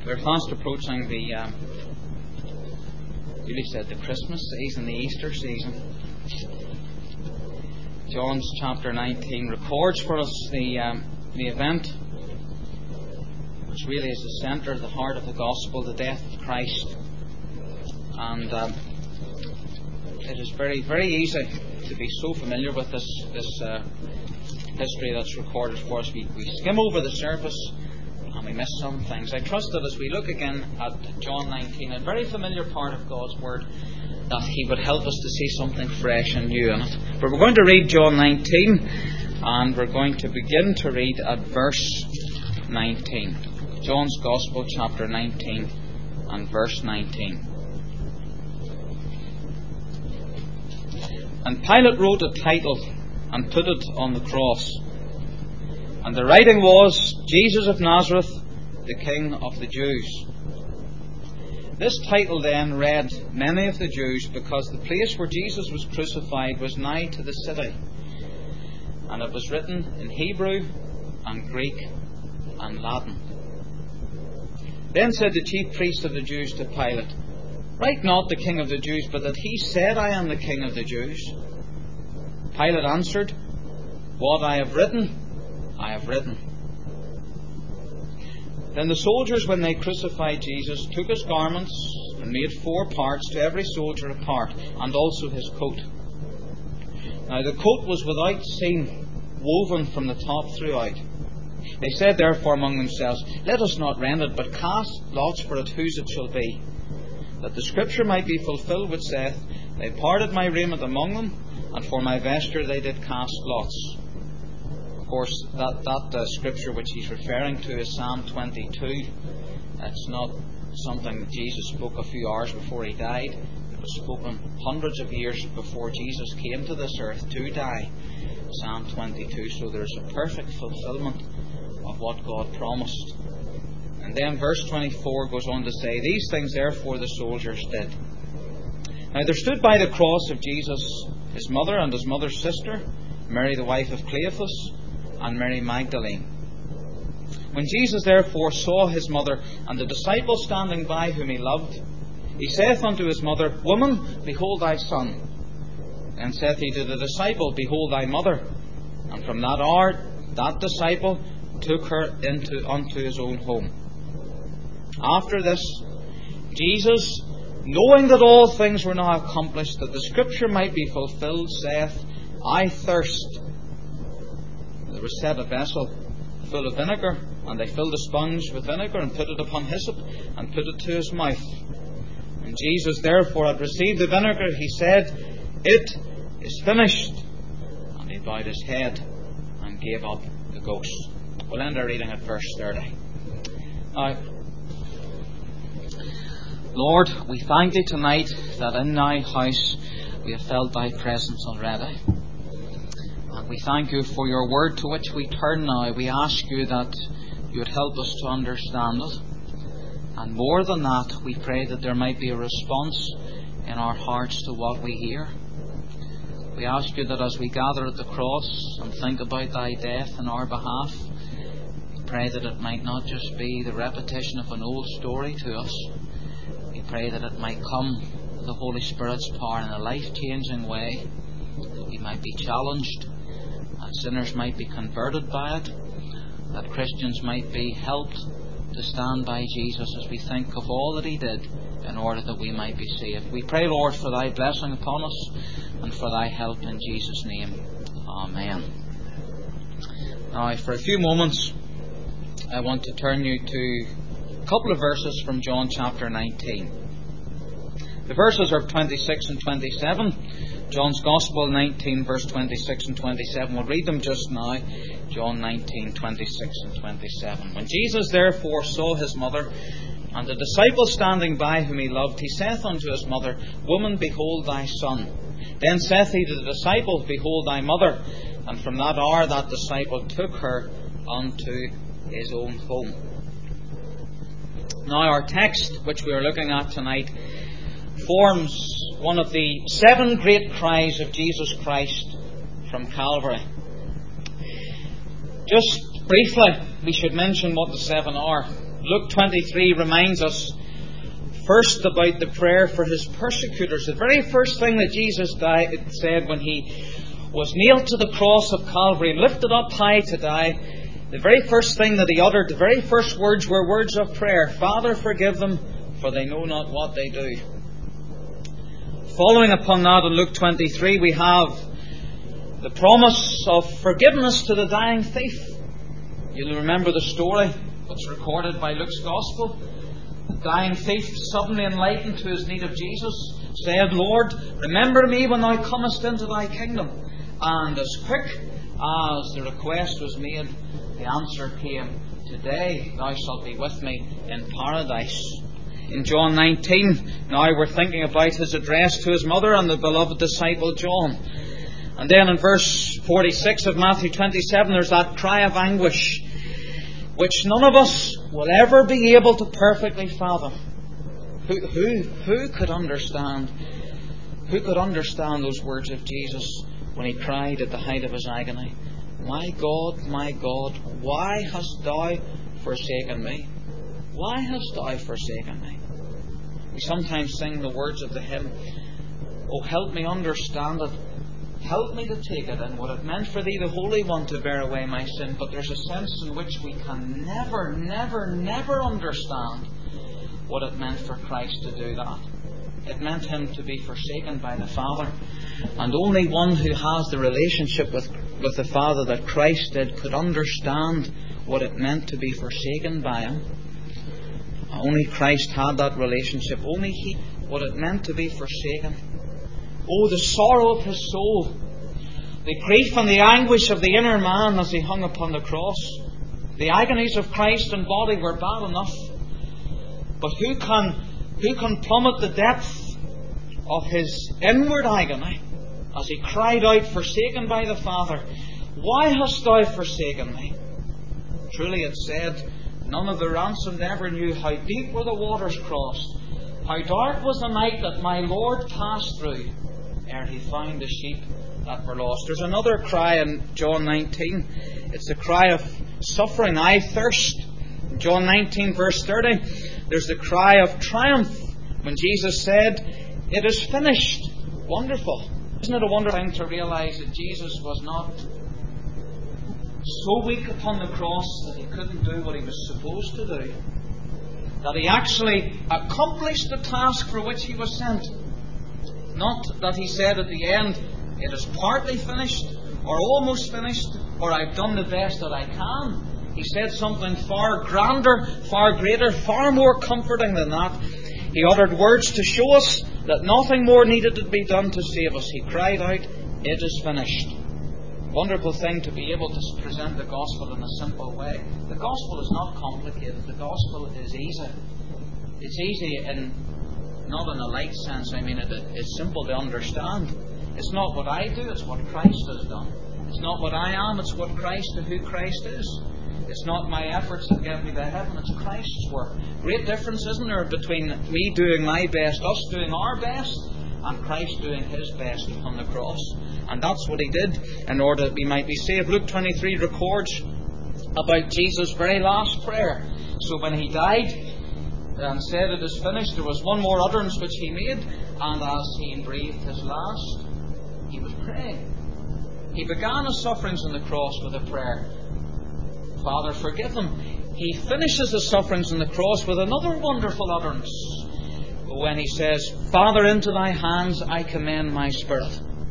We're fast approaching the Christmas season, the Easter season. John's chapter 19 records for us the event which really is the centre, the heart of the gospel, the death of Christ. And it is very, very easy to be so familiar with this history that's recorded for us. We skim over the surface and we miss some things. I trust that as we look again at John 19, a very familiar part of God's Word, that He would help us to see something fresh and new in it. But we're going to read John 19, and we're going to begin to read at verse 19. John's Gospel, chapter 19, and verse 19. And Pilate wrote a title and put it on the cross. And the writing was, Jesus of Nazareth, the King of the Jews. This title then read many of the Jews, because the place where Jesus was crucified was nigh to the city. And it was written in Hebrew and Greek and Latin. Then said the chief priest of the Jews to Pilate, Write not the King of the Jews, but that he said, I am the King of the Jews. Pilate answered, What I have written, I have written. Then the soldiers, when they crucified Jesus, took his garments and made 4 parts, to every soldier a part, and also his coat. Now the coat was without seam, woven from the top throughout. They said therefore among themselves, Let us not rend it, but cast lots for it whose it shall be, that the scripture might be fulfilled which saith, They parted my raiment among them, and for my vesture they did cast lots. Of course, that scripture which he's referring to is Psalm 22. It's not something that Jesus spoke a few hours before he died. It was spoken hundreds of years before Jesus came to this earth to die. Psalm 22. So there's a perfect fulfillment of what God promised. And then verse 24 goes on to say, These things therefore the soldiers did. Now there stood by the cross of Jesus his mother and his mother's sister, Mary the wife of Cleophas, and Mary Magdalene. When Jesus therefore saw his mother and the disciple standing by whom he loved, he saith unto his mother, Woman, behold thy son. Then saith he to the disciple, Behold thy mother. And from that hour that disciple took her unto his own home. After this, Jesus, knowing that all things were now accomplished, that the scripture might be fulfilled, saith, I thirst. There was set a vessel full of vinegar, and they filled a sponge with vinegar, and put it upon hyssop, and put it to his mouth. And Jesus therefore had received the vinegar, he said, It is finished. And he bowed his head and gave up the ghost. We'll end our reading at verse 30. Now, Lord, we thank Thee tonight that in Thy house we have felt Thy presence already. And we thank You for Your word to which we turn now. We ask You that You would help us to understand it. And more than that, we pray that there might be a response in our hearts to what we hear. We ask You that as we gather at the cross and think about Thy death in our behalf, we pray that it might not just be the repetition of an old story to us. We pray that it might come with the Holy Spirit's power in a life-changing way, that we might be challenged, that sinners might be converted by it, that Christians might be helped to stand by Jesus as we think of all that He did in order that we might be saved. We pray, Lord, for Thy blessing upon us and for Thy help in Jesus' name. Amen. Now, for a few moments, I want to turn you to a couple of verses from John chapter 19. The verses are 26 and 27. John's Gospel 19, verse 26 and 27. We'll read them just now. John 19, 26 and 27. When Jesus therefore saw his mother and the disciple standing by whom he loved, he saith unto his mother, Woman, behold thy son. Then saith he to the disciple, Behold thy mother. And from that hour that disciple took her unto his own home. Now our text, which we are looking at tonight, forms one of the 7 great cries of Jesus Christ from Calvary. Just briefly, we should mention what the 7 are. Luke 23 reminds us first about the prayer for his persecutors. The very first thing that Jesus said when he was nailed to the cross of Calvary and lifted up high to die, the very first thing that he uttered, the very first words were words of prayer. Father, forgive them, for they know not what they do. Following upon that in Luke 23, we have the promise of forgiveness to the dying thief. You'll remember the story that's recorded by Luke's Gospel. The dying thief, suddenly enlightened to his need of Jesus, said, Lord, remember me when thou comest into thy kingdom. And as quick as the request was made, the answer came, today thou shalt be with me in paradise. In John 19, now we're thinking about his address to his mother and the beloved disciple John. And then in verse 46 of Matthew 27, there's that cry of anguish, which none of us will ever be able to perfectly fathom. Who could understand? Who could understand those words of Jesus when he cried at the height of his agony, my God, why hast thou forsaken me? Why hast thou forsaken me? We sometimes sing the words of the hymn, oh, help me understand it. Help me to take it in, what it meant for Thee, the Holy One, to bear away my sin. But there's a sense in which we can never understand what it meant for Christ to do that. It meant Him to be forsaken by the Father. And only one who has the relationship with the Father that Christ did could understand what it meant to be forsaken by Him. Only Christ had that relationship. Only He, what it meant to be forsaken. Oh, the sorrow of His soul. The grief and the anguish of the inner man as He hung upon the cross. The agonies of Christ in body were bad enough. But who can plummet the depth of His inward agony as He cried out, forsaken by the Father, why hast thou forsaken me? Truly it said, none of the ransomed ever knew how deep were the waters crossed, how dark was the night that my Lord passed through, ere He found the sheep that were lost. There's another cry in John 19. It's the cry of suffering. I thirst. In John 19 verse 30, there's the cry of triumph when Jesus said, it is finished. Wonderful. Isn't it a wonderful thing to realize that Jesus was not so weak upon the cross that He couldn't do what He was supposed to do? That He actually accomplished the task for which He was sent. Not that He said at the end, it is partly finished, or almost finished, or I've done the best that I can. He said something far grander, far greater, far more comforting than that. He uttered words to show us that nothing more needed to be done to save us. He cried out, it is finished. Wonderful thing to be able to present the gospel in a simple way. The gospel is not complicated. The gospel is easy. It's easy not in a light sense. I mean, it's simple to understand. It's not what I do, it's what Christ has done. It's not what I am, it's what Christ and who Christ is. It's not my efforts that get me to heaven, it's Christ's work. Great difference, isn't there, between me doing my best, us doing our best, and Christ doing His best upon the cross. And that's what He did in order that we might be saved. Luke 23 records about Jesus' very last prayer. So when He died and said it is finished, there was one more utterance which He made, and as He breathed His last, He was praying. He began His sufferings on the cross with a prayer. Father, forgive them. He finishes His sufferings on the cross with another wonderful utterance when He says, Father, into Thy hands I commend my spirit.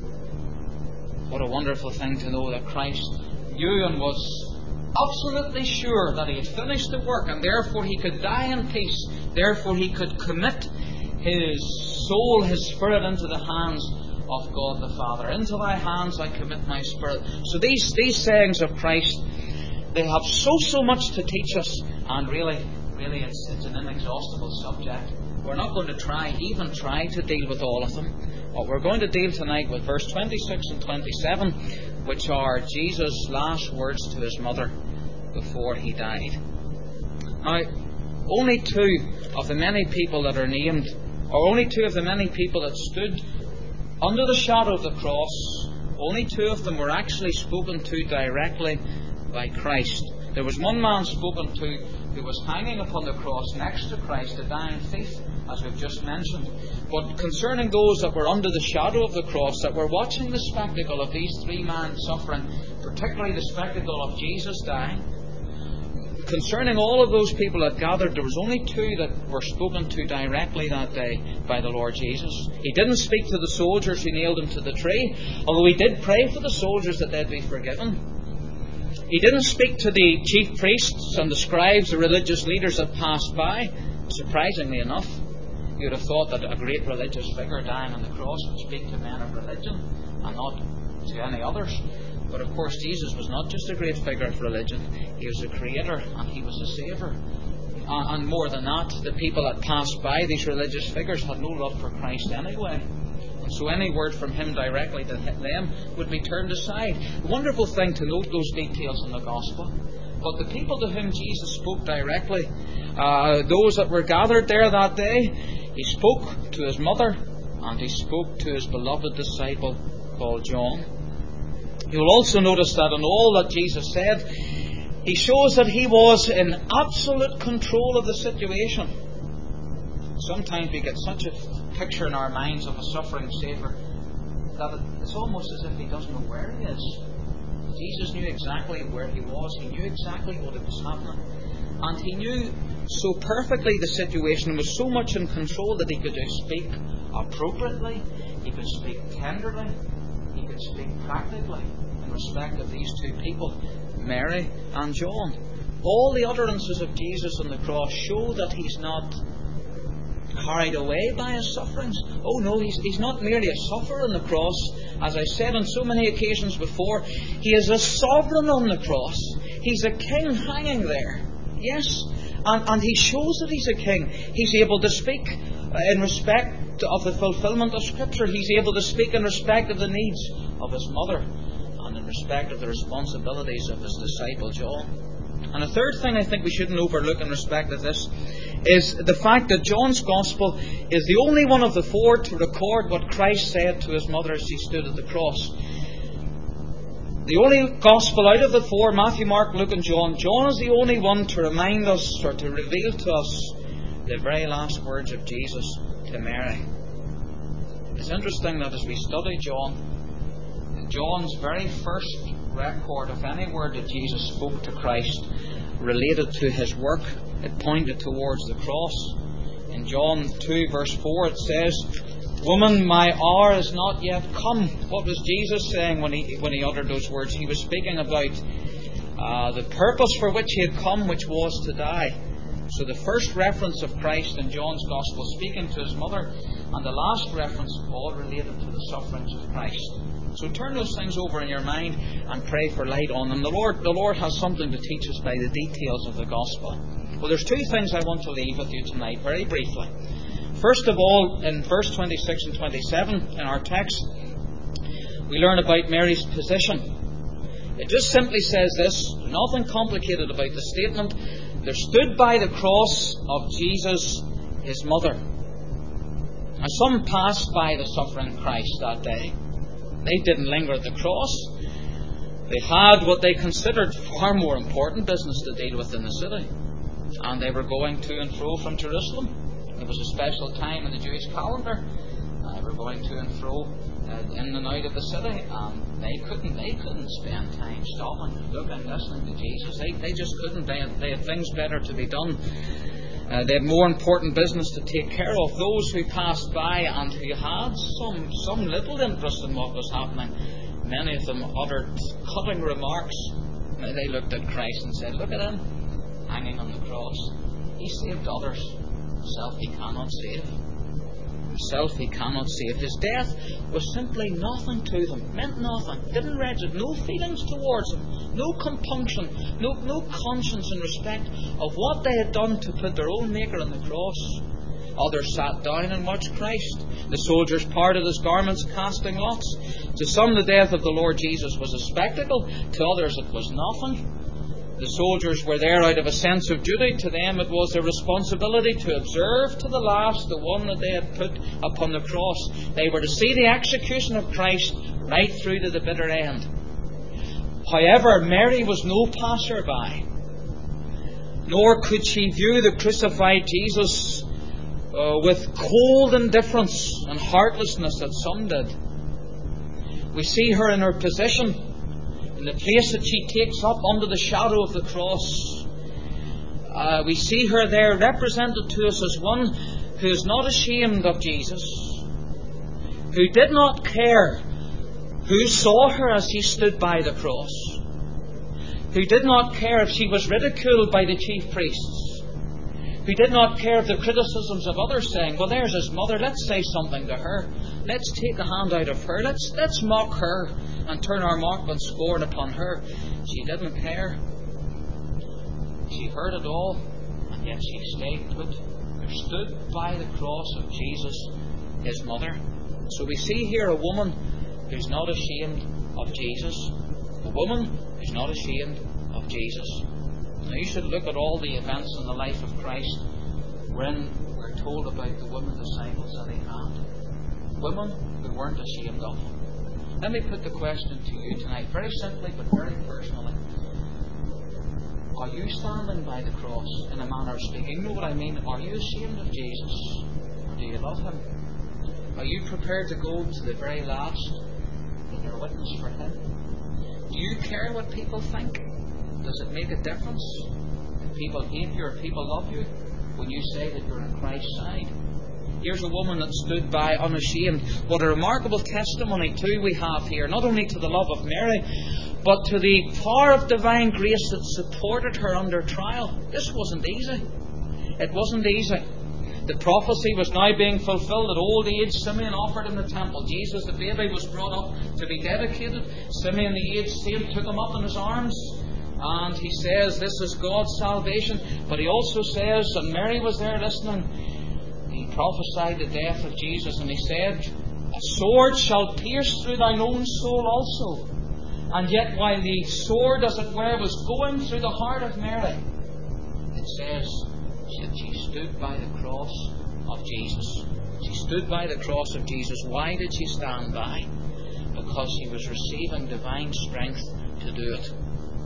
What a wonderful thing to know that Christ knew and was absolutely sure that He had finished the work, and therefore He could die in peace. Therefore He could commit His soul, His spirit into the hands of God the Father. Into Thy hands I commit my spirit. So these sayings of Christ, they have so much to teach us, and really it's an inexhaustible subject. We're not going to even try to deal with all of them. What we're going to deal tonight with verse 26 and 27, which are Jesus' last words to His mother before He died. Now, only two of the many people that are named, or only two of the many people that stood under the shadow of the cross, only two of them were actually spoken to directly by Christ. There was one man spoken to who was hanging upon the cross next to Christ, a dying thief, as we've just mentioned. But concerning those that were under the shadow of the cross, that were watching the spectacle of these three men suffering, particularly the spectacle of Jesus dying, concerning all of those people that gathered, there was only two that were spoken to directly that day by the Lord Jesus. He didn't speak to the soldiers who nailed him to the tree, although he did pray for the soldiers that they'd be forgiven. He didn't speak to the chief priests and the scribes, the religious leaders that passed by. Surprisingly enough, you would have thought that a great religious figure dying on the cross would speak to men of religion and not to any others. But of course, Jesus was not just a great figure of religion. He was a creator and he was a saviour. And more than that, the people that passed by, these religious figures, had no love for Christ anyway. And so any word from him directly to them would be turned aside. A wonderful thing to note those details in the Gospel. But the people to whom Jesus spoke directly, those that were gathered there that day, he spoke to his mother and he spoke to his beloved disciple called John. You will also notice that in all that Jesus said, he shows that he was in absolute control of the situation. Sometimes we get such a picture in our minds of a suffering Saviour that it's almost as if he doesn't know where he is. Jesus knew exactly where he was. He knew exactly what was happening. And he knew so perfectly the situation and was so much in control that he could speak appropriately, he could speak tenderly, he could speak practically in respect of these two people, Mary and John. All the utterances of Jesus on the cross show that he's not carried away by his sufferings. Oh no, he's not merely a sufferer on the cross. As I said on so many occasions before, he is a sovereign on the cross. He's a king hanging there. Yes, and he shows that he's a king. He's able to speak in respect of the fulfillment of Scripture. He's able to speak in respect of the needs of his mother and in respect of the responsibilities of his disciple John. And a third thing I think we shouldn't overlook in respect of this is the fact that John's Gospel is the only one of the four to record what Christ said to his mother as he stood at the cross. The only Gospel out of the four, Matthew, Mark, Luke and John, John is the only one to remind us or to reveal to us the very last words of Jesus to Mary. It's interesting that as we study John's very first record of any word that Jesus spoke to Christ related to his work. It pointed towards the cross. In John 2 verse 4 it says, "Woman, my hour is not yet come." What was Jesus saying when he uttered those words? He was speaking about the purpose for which he had come, which was to die. So the first reference of Christ in John's Gospel speaking to his mother, and the last reference all related to the sufferings of Christ. So turn those things over in your mind and pray for light on them. The Lord has something to teach us by the details of the Gospel. Well, there's two things I want to leave with you tonight, very briefly. First of all, in verse 26 and 27 in our text, we learn about Mary's position. It just simply says this, nothing complicated about the statement. There stood by the cross of Jesus his mother. Now, some passed by the suffering Christ that day. They didn't linger at the cross. They had what they considered far more important business to deal with in the city. And they were going to and fro from Jerusalem. It was a special time in the Jewish calendar. They were going to and fro in and out of the city. And they couldn't spend time stopping, looking, listening to Jesus. They just couldn't. They had things better to be done. They had more important business to take care of. Those who passed by and who had some little interest in what was happening, many of them uttered cutting remarks. They looked at Christ and said, "Look at him, hanging on the cross. He saved others. Himself he cannot save. Himself he cannot save." His death was simply nothing to them, meant nothing, didn't register, no feelings towards him, no compunction, no conscience in respect of what they had done to put their own Maker on the cross. Others sat down and watched Christ. The soldiers parted his garments, casting lots. To some the death of the Lord Jesus was a spectacle, to others it was nothing. The soldiers were there out of a sense of duty. To them it was their responsibility to observe to the last the one that they had put upon the cross. They were to see the execution of Christ right through to the bitter end. However, Mary was no passer-by. Nor could she view the crucified Jesus with cold indifference and heartlessness that some did. We see her in her position, in the place that she takes up under the shadow of the cross. We see her there represented to us as one who is not ashamed of Jesus, who did not care who saw her as he stood by the cross, who did not care if she was ridiculed by the chief priests, who did not care of the criticisms of others saying, well, there's his mother, let's say something to her, let's take a hand out of her, let's mock her and turn our mock and scorn upon her. She didn't care. She heard it all, and yet she stayed put. There stood by the cross of Jesus his mother. So we see here a woman who's not ashamed of Jesus. A woman who's not ashamed of Jesus. Now you should look at all the events in the life of Christ wherein we're told about the women disciples that he had. Women who weren't ashamed of him. Let me put the question to you tonight, very simply but very personally. Are you standing by the cross in a manner of speaking? You know what I mean? Are you ashamed of Jesus? Or do you love him? Are you prepared to go to the very last in your witness for him? Do you care what people think? Does it make a difference if people hate you or people love you when you say that you're on Christ's side? Here's a woman that stood by unashamed. What a remarkable testimony too we have here, not only to the love of Mary, but to the power of divine grace that supported her under trial. This wasn't easy. It wasn't easy. The prophecy was now being fulfilled. At old age, Simeon offered in the temple. Jesus, the baby, was brought up to be dedicated. Simeon, the aged saint, took him up in his arms. And he says, this is God's salvation. But he also says, and Mary was there listening, he prophesied the death of Jesus. And he said, a sword shall pierce through thine own soul also. And yet while the sword, as it were, was going through the heart of Mary, it says that she stood by the cross of Jesus. She stood by the cross of Jesus. Why did she stand by? Because she was receiving divine strength to do it.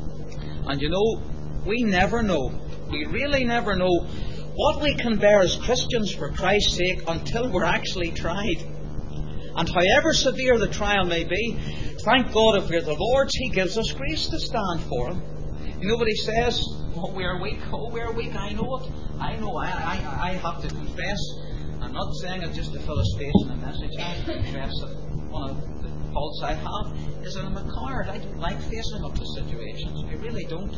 And you know, we never know, we really never know what we can bear as Christians for Christ's sake until we're actually tried. And however severe the trial may be, thank God if we're the Lord's, He gives us grace to stand for Him. You know what He says? Oh, we're weak. Oh, we're weak. I know it. I know. I have to confess. I'm not saying it just to fill a space in a message. I confess that one of the faults I have is that I'm a coward. I don't like facing up to situations. I really don't.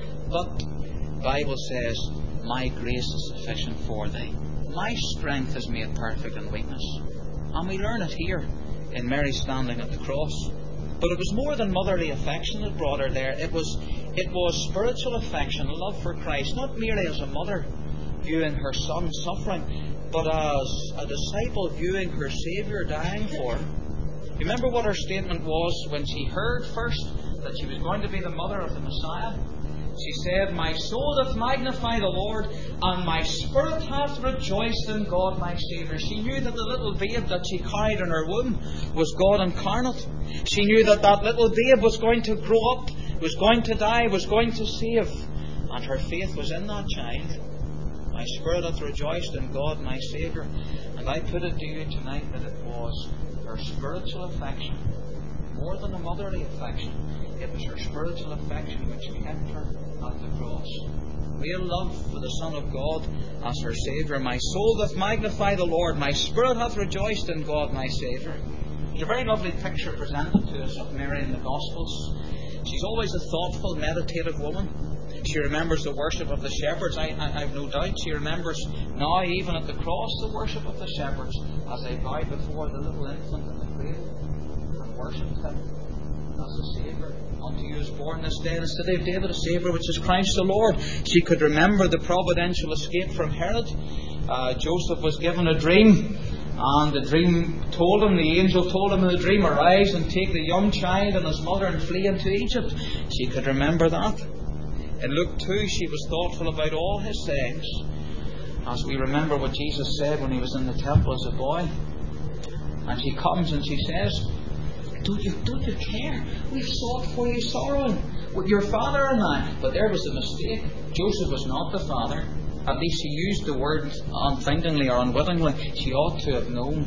But the Bible says, my grace is sufficient for thee. My strength is made perfect in weakness. And we learn it here in Mary standing at the cross. But it was more than motherly affection that brought her there. It was spiritual affection, a love for Christ, not merely as a mother viewing her son suffering, but as a disciple viewing her Saviour dying for her. Remember what her statement was when she heard first that she was going to be the mother of the Messiah? She said, my soul doth magnify the Lord, and my spirit hath rejoiced in God my Saviour. She knew that the little babe that she carried in her womb was God incarnate. She knew that that little babe was going to grow up, was going to die, was going to save. And her faith was in that child. My spirit hath rejoiced in God my Saviour. And I put it to you tonight that it was her spiritual affection, more than a motherly affection. It was her spiritual affection which kept her at the cross. Real love for the Son of God as her Saviour. My soul doth magnify the Lord. My spirit hath rejoiced in God my Saviour. There's a very lovely picture presented to us of Mary in the Gospels. She's always a thoughtful, meditative woman. She remembers the worship of the shepherds. I've no doubt she remembers now, even at the cross, the worship of the shepherds as they bowed before the little infant in the cradle and worshipped him as a Saviour. Unto you is born this day in the city of David a Saviour, which is Christ the Lord. She could remember the providential escape from Herod. Joseph was given a dream, and the dream told him, the angel told him in the dream, arise and take the young child and his mother and flee into Egypt. She could remember that. In Luke 2, she was thoughtful about all his sayings, as we remember what Jesus said when he was in the temple as a boy. And she comes and she says, Don't you care? We've sought for you sorrowing. well, your father and I. But there was a mistake. Joseph was not the father. At least she used the word unthinkingly or unwittingly. She ought to have known.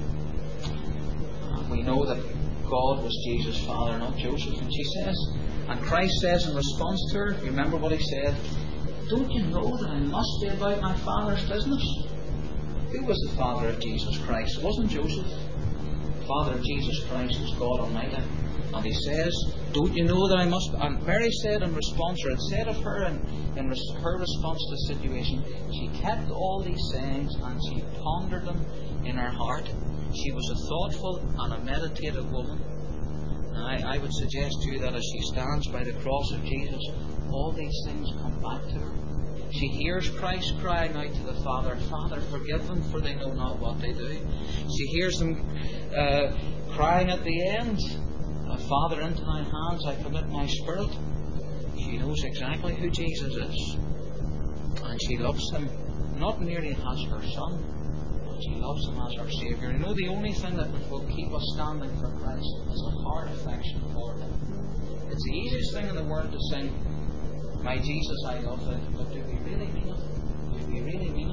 We know that God was Jesus' father, not Joseph. And she says, and Christ says in response to her, you remember what he said? Don't you know that I must be about my Father's business? Who was the father of Jesus Christ? It wasn't Joseph. The father of Jesus Christ was God Almighty. And he says, don't you know that I must... And Mary said in response, or it said of her in her response to the situation, she kept all these sayings and she pondered them in her heart. She was a thoughtful and a meditative woman. And I would suggest to you that as she stands by the cross of Jesus, all these things come back to her. She hears Christ crying out to the Father, Father, forgive them, for they know not what they do. She hears him crying at the end, Father, into thy hands I commit my spirit. She knows exactly who Jesus is. And she loves him, not merely as her son, but she loves him as her Saviour. You know, the only thing that will keep us standing for Christ is a heart affection for him. It's the easiest thing in the world to sing, my Jesus, I love thee, but do we really mean it? Do we really mean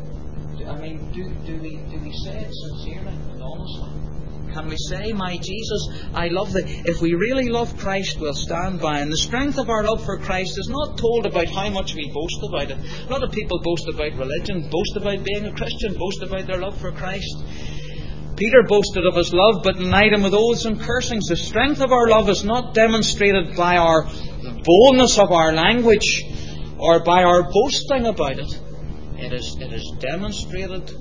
it? Do we say it sincerely and honestly? Can we say, my Jesus, I love thee? If we really love Christ, we'll stand by. And the strength of our love for Christ is not told about how much we boast about it. A lot of people boast about religion, boast about being a Christian, boast about their love for Christ. Peter boasted of his love, but denied him with oaths and cursings. The strength of our love is not demonstrated by our boldness of our language or by our boasting about it. It is demonstrated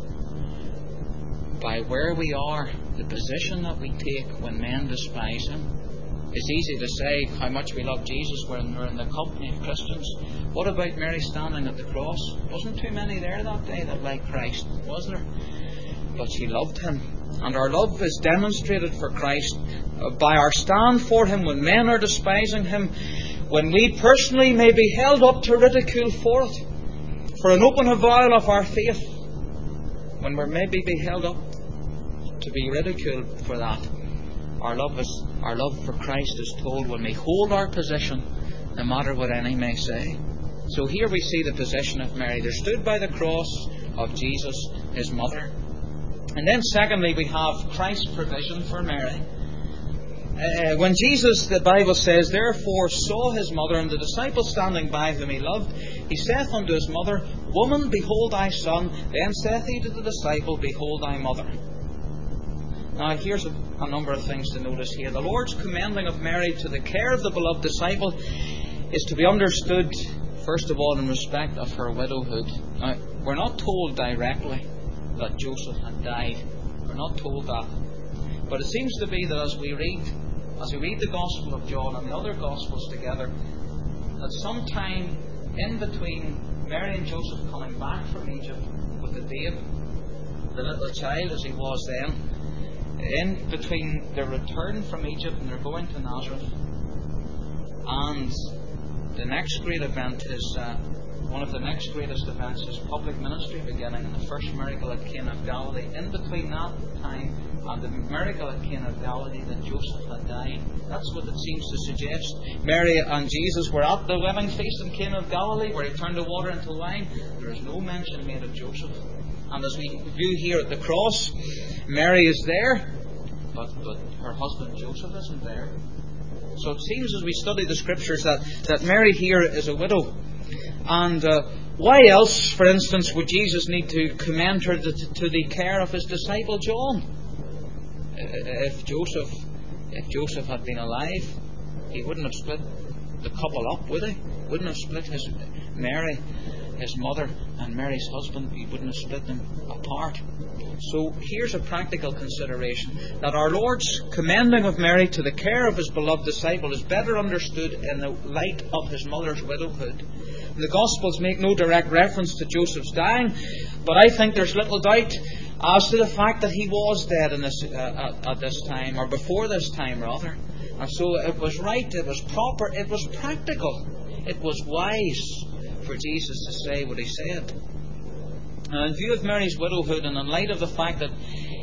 by where we are, the position that we take when men despise him. It's easy to say how much we love Jesus when we're in the company of Christians. What about Mary standing at the cross? Wasn't too many there that day that liked Christ, was there? But she loved him. And our love is demonstrated for Christ by our stand for him when men are despising him, when we personally may be held up to ridicule for it, for an open avowal of our faith, when we maybe be held up to be ridiculed for that. Our love for Christ is told when we hold our position, no matter what any may say. So here we see the position of Mary. There stood by the cross of Jesus, his mother. And then secondly, we have Christ's provision for Mary. When Jesus, the Bible says, therefore saw his mother and the disciples standing by whom he loved, he saith unto his mother, Woman, behold thy son. Then saith he to the disciple, Behold thy mother. Now here's a number of things to notice here. The Lord's commending of Mary to the care of the beloved disciple is to be understood, first of all, in respect of her widowhood. Now, we're not told directly that Joseph had died. We're not told that. But it seems to be that as we read the Gospel of John and the other Gospels together, that sometime in between Mary and Joseph coming back from Egypt with the babe, the little child as he was then, in between their return from Egypt and their going to Nazareth, and the next great event is one of the next greatest events is public ministry beginning, and the first miracle at Cana of Galilee. In between that time and the miracle at Cana of Galilee, that Joseph had died. That's what it seems to suggest. Mary and Jesus were at the wedding feast in Cana of Galilee, where he turned the water into wine. There is no mention made of Joseph. And as we view here at the cross, Mary is there, but her husband Joseph isn't there. So it seems as we study the Scriptures that Mary here is a widow. And why else, for instance, would Jesus need to commend her to the care of his disciple John? If Joseph had been alive, he wouldn't have split the couple up, would he? Wouldn't have split Mary, his mother, and Mary's husband. He wouldn't have split them apart. So here's a practical consideration, that our Lord's commending of Mary to the care of his beloved disciple is better understood in the light of his mother's widowhood. The Gospels make no direct reference to Joseph's dying, but I think there's little doubt as to the fact that he was dead at this time, or before this time rather. And so it was right, it was proper, it was practical, it was wise for Jesus to say what he said. And in view of Mary's widowhood, and in light of the fact that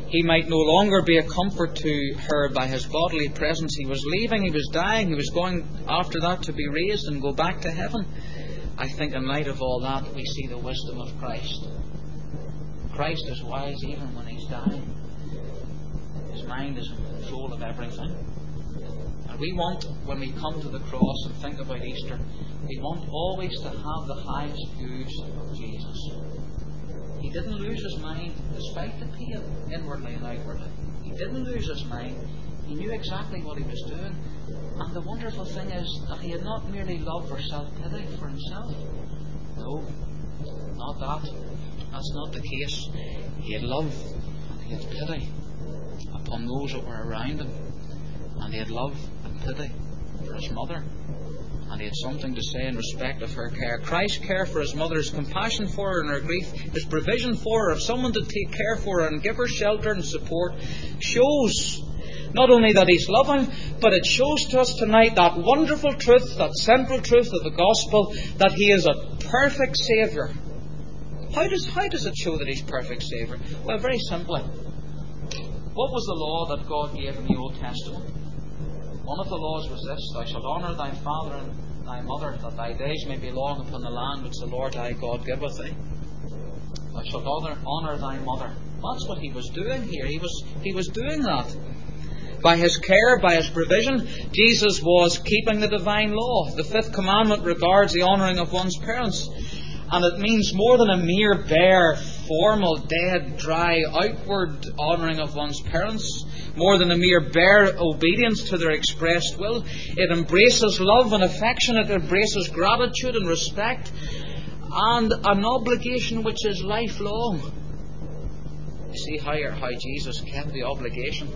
He might no longer be a comfort to her by his bodily presence. He was leaving, he was dying, he was going after that to be raised and go back to heaven. I think in light of all that, we see the wisdom of Christ. Christ is wise even when he's dying. His mind is in control of everything. And we want, when we come to the cross and think about Easter, we want always to have the highest views of Jesus. He didn't lose his mind despite the pain, inwardly and outwardly. He didn't lose his mind. He knew exactly what he was doing. And the wonderful thing is that he had not merely love or self-pity for himself. No, not that. That's not the case. He had love and he had pity upon those that were around him. And he had love and pity for his mother. And he had something to say in respect of her care. Christ's care for his mother, his compassion for her in her grief, his provision for her, of someone to take care for her and give her shelter and support, shows not only that he's loving, but it shows to us tonight that wonderful truth, that central truth of the gospel, that he is a perfect Saviour. How does it show that he's perfect Saviour? Well, very simply. What was the law that God gave in the Old Testament? One of the laws was this: thou shalt honour thy father and thy mother, that thy days may be long upon the land which the Lord thy God giveth thee. Thou shalt honour thy mother. That's what he was doing here. He was doing that. By his care, by his provision, Jesus was keeping the divine law. The fifth commandment regards the honouring of one's parents. And it means more than a mere bare, formal, dead, dry, outward honouring of one's parents. More than a mere bare obedience to their expressed will. It embraces love and affection. It embraces gratitude and respect. And an obligation which is lifelong. You see how Jesus kept the obligation.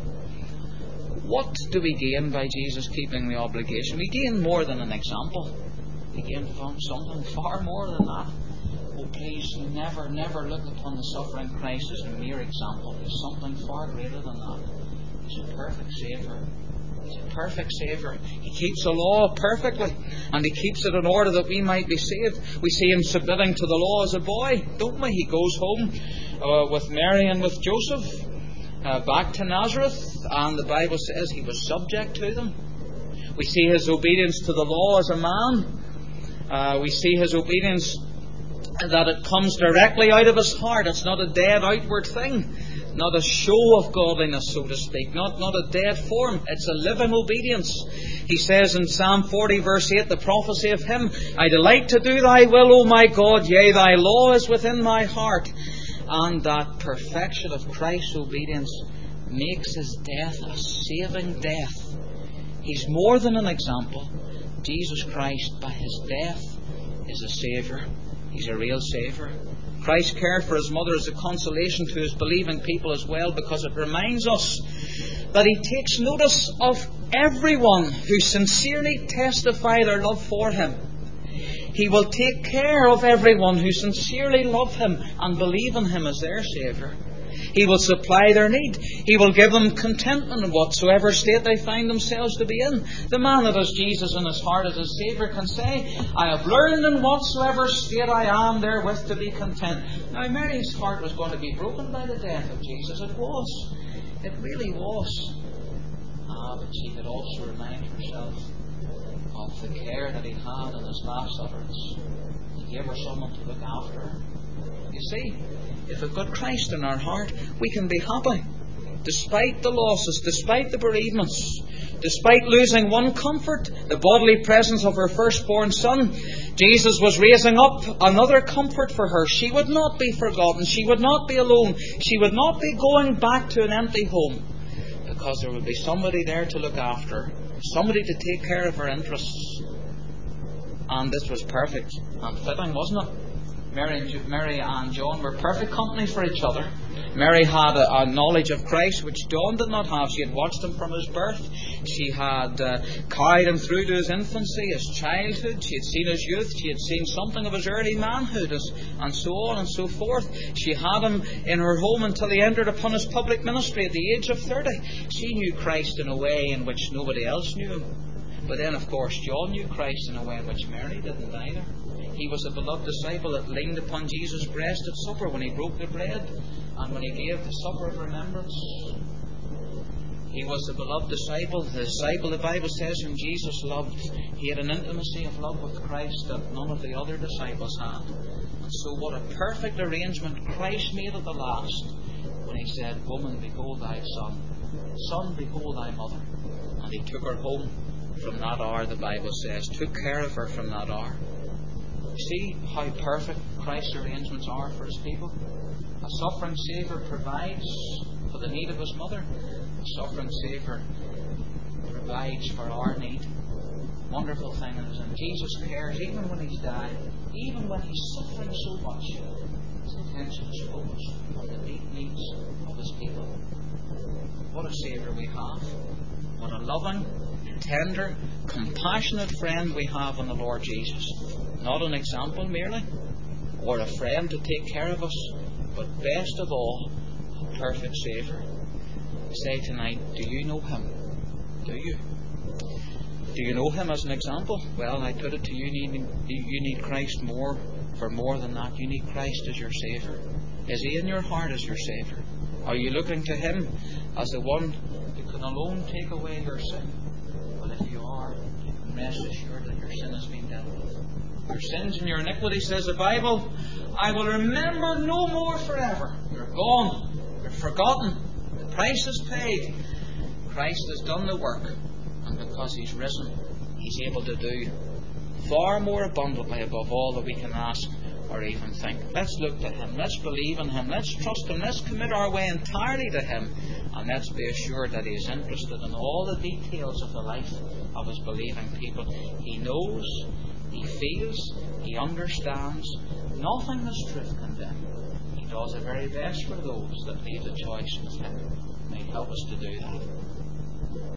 What do we gain by Jesus keeping the obligation? We gain more than an example. We gain something far more than that. Oh, please, never look upon the suffering Christ as a mere example. He's something far greater than that. He's a perfect Saviour. He's a perfect Saviour. He keeps the law perfectly, and he keeps it in order that we might be saved. We see him submitting to the law as a boy, don't we? He goes home with Mary and with Joseph back to Nazareth, and the Bible says he was subject to them. We see his obedience to the law as a man. We see his obedience that it comes directly out of his heart. It's not a dead outward thing, not a show of godliness, so to speak, not a dead form. It's a living obedience. He says in Psalm 40 verse 8, the prophecy of him, I delight to do thy will, O my God, yea, thy law is within my heart. And that perfection of Christ's obedience makes his death a saving death. He's more than an example. Jesus Christ, by his death, is a Saviour. He's a real Saviour. Christ's care for his mother is a consolation to his believing people as well, because it reminds us that he takes notice of everyone who sincerely testify their love for him. He will take care of everyone who sincerely love him and believe in him as their Saviour. He will supply their need. He will give them contentment in whatsoever state they find themselves to be in. The man that has Jesus in his heart as his Saviour can say, I have learned in whatsoever state I am therewith to be content. Now, Mary's heart was going to be broken by the death of Jesus. It was. It really was. But she could also remind herself of the care that he had in his last utterance. He gave her someone to look after her. You see, if we've got Christ in our heart, we can be happy. Despite the losses, despite the bereavements, despite losing one comfort, the bodily presence of her firstborn son, Jesus was raising up another comfort for her. She would not be forgotten. She would not be alone. She would not be going back to an empty home, because there would be somebody there to look after her, somebody to take care of her interests. And this was perfect and fitting, wasn't it? Mary and John were perfect company for each other. Mary had a knowledge of Christ which John did not have. She had watched him from his birth. She had carried him through to his infancy, his childhood. She had seen his youth. She had seen something of his early manhood, and so on and so forth. She had him in her home until he entered upon his public ministry at the age of 30. She knew Christ in a way in which nobody else knew him. But then, of course, John knew Christ in a way in which Mary didn't either. He was a beloved disciple that leaned upon Jesus' breast at supper when he broke the bread. And when He gave the supper of remembrance, He was the beloved disciple. The disciple, the Bible says, whom Jesus loved. He had an intimacy of love with Christ that none of the other disciples had. And so what a perfect arrangement Christ made at the last, when He said, Woman, behold thy son. Son, behold thy mother. And He took her home from that hour, the Bible says. Took care of her from that hour. See how perfect Christ's arrangements are for His people. A suffering Saviour provides for the need of His mother. The suffering Saviour provides for our need. Wonderful thing is, and Jesus cares even when He's dying, even when He's suffering so much. His attention is focused on the deep needs of His people. What a Saviour we have. What a loving, tender, compassionate friend we have in the Lord Jesus. Not an example merely, or a friend to take care of us, but best of all, a perfect Saviour. Say tonight, do you know Him? Do you? Do you know Him as an example? Well, I put it to you, you need Christ more than that. You need Christ as your Saviour. Is He in your heart as your Saviour? Are you looking to Him as the one who can alone take away your sin? Well, if you are, rest assured that your sin has been dealt with. Your sins and your iniquity, says the Bible, I will remember no more forever. You're gone. You're forgotten. The price is paid. Christ has done the work. And because He's risen, He's able to do far more abundantly above all that we can ask or even think. Let's look to Him. Let's believe in Him. Let's trust Him. Let's commit our way entirely to Him. And let's be assured that He is interested in all the details of the life of His believing people. He knows, He feels, He understands. Nothing is truth condemned. He does the very best for those that leave the choice with Him. May He help us to do that.